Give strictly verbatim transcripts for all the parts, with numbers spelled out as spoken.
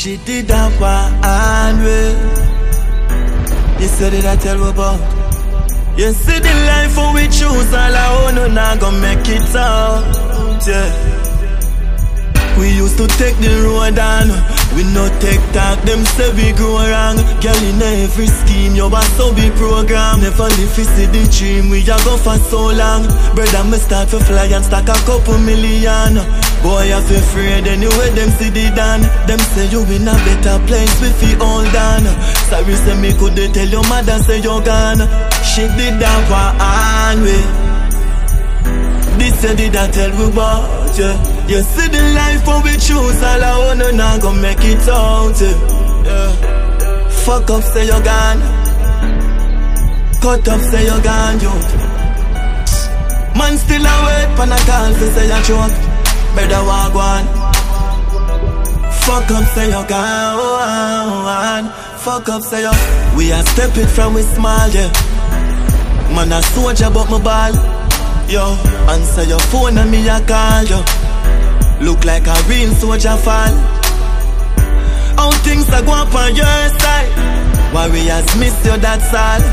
She did that one way. You said it, I tell you about. You see the life how we choose, all I own, no, not gonna make it out, yeah. We used to take the road on, we no take talk, them say we grow wrong. Girl, in every scheme, you are so be program. Never live to see the dream, we a go for so long. Brother, me start to fly and stack a couple million. Boy, I feel afraid anyway, them see the done. Them say you in a better place, we feel all done. Sorry, say me could they tell your mother say you're gone. She did that one way. This say did I tell you about, yeah. You see the life how we choose, all I own, no, not gonna make it out, yeah. Fuck up, say you're gone. Cut up, say you're gone, yo. Man still a wait, pan a call, say you're joke. Better walk one. Fuck up, say you're gone. Fuck up, say you're. We are step it from we small, yeah. Man a soldier but my ball, yo. Answer your phone and me a call, yo. Look like a real soldier fall. How things are going up on your side. Warriors miss you, that's all.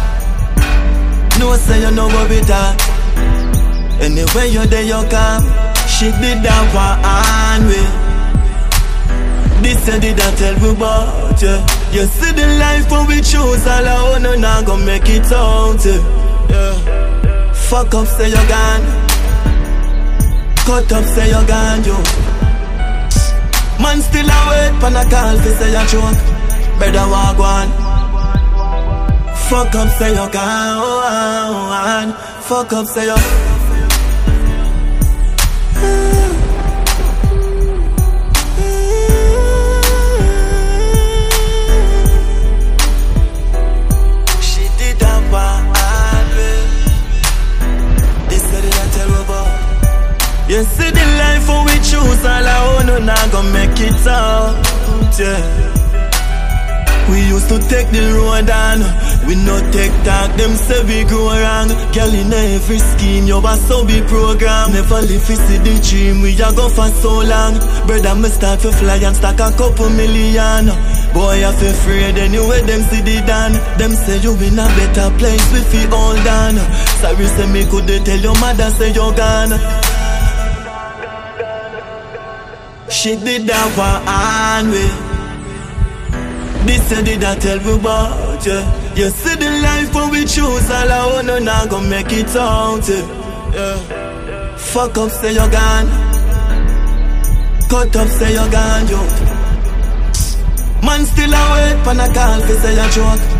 No say you know what we talk. Anyway you there you come. She did that one way. This you did I tell you about, yeah. You see the life when we choose, all I own, no, not gonna make it out, yeah. Fuck up, say you're gone. Cut up, say you're gone, yo. Man still a wait, pan a call, fi say you're joke. Better walk one. Fuck up, say you're gone. Fuck up, say you're. You see the life how we choose, all I own, no, not gonna make it out, yeah. We used to take the road on, we no take talk, them say we grow wrong. Girl, in every scheme, you are so be program. Never live to see the dream, we a go for so long. Brother, me start to fly and stack a couple million. Boy, I feel afraid anyway, them see the done. Them say you in a better place, we feel all done. Sorry, say me could they tell your mother say you're gone. She did that one way. This you did I tell you about, yeah. You see the life when we choose, all I own, no, not gonna make it out, yeah. Fuck up, say you're gone. Cut up, say you're gone, yo. Man still a wait, pan a call, fi say you're joke.